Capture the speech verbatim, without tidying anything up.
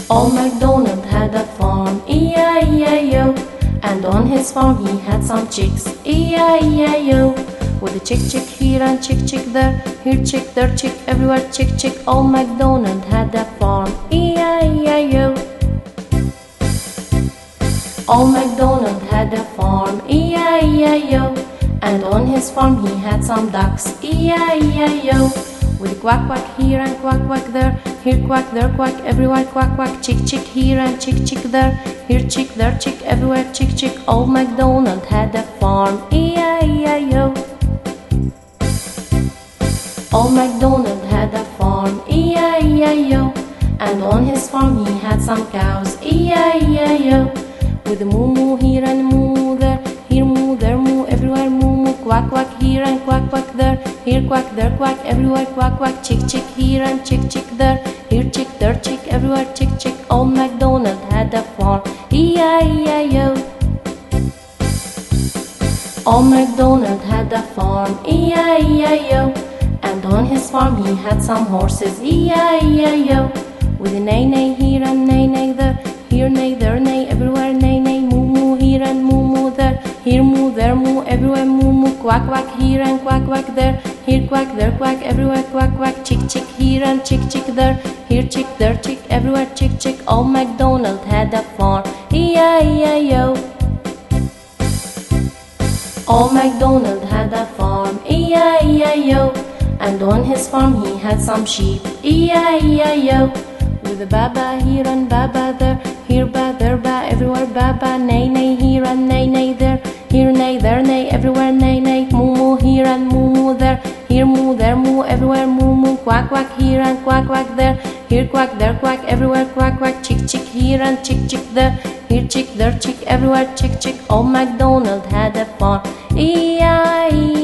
Old MacDonald had a farm, E I E I O. And on his farm he had some chicks, E I E I O. With a chick chick here and chick chick there, here chick, there chick, everywhere chick chick. Old MacDonald had a farm, E I E I O. Old MacDonald had a farm, E I E I O. And on his farm he had some ducks, E I E I O. With quack quack here and quack quack there, here quack, there quack, everywhere quack quack, chick chick here and chick chick there, here chick, there chick, everywhere chick chick. Old MacDonald had a farm, E I E I O. Old MacDonald had a farm, E I E I O. And on his farm he had some cows, E I E I O. With a moo moo here and moo moo there, here moo, there moo, everywhere moo moo, quack quack here and quack quack there, here quack, there quack, everywhere quack quack, chick chick here and chick chick there, here chick, there chick, everywhere chick chick. Old MacDonald had a farm, E I E I O. Old MacDonald had a farm, E I E I O. And on his farm he had some horses, E I E I O. With a neigh neigh here and neigh neigh there, here neigh, there neigh, everywhere neigh neigh, moo moo here and moo moo there, here moo, there moo, everywhere moo moo, quack quack here and quack quack there, here quack, there quack, everywhere quack quack, chick chick here and chick chick there, here chick, there chick, everywhere chick chick. Old MacDonald had a farm, E I E I O. Old MacDonald had a farm, E I E I O. And on his farm he had some sheep, E I E I O. With a ba-ba here and ba-ba there, here ba, there ba, everywhere ba-ba, neigh neigh here and neigh neigh there, here neigh, there neigh, everywhere neigh neigh, moo moo here and moo moo there, here moo, there moo, everywhere moo moo, quack quack here and quack quack there, here quack, there quack, everywhere quack quack, chick chick here and chick chick there, here chick, there chick, everywhere chick chick. Old MacDonald had a farm, E I E